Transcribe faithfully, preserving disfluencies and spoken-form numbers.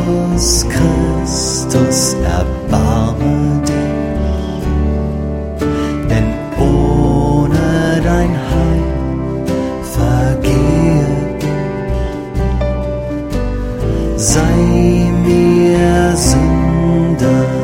Jesus Christus, erbarme dich, denn ohne dein Heil vergehe ich. Sei mir Sünder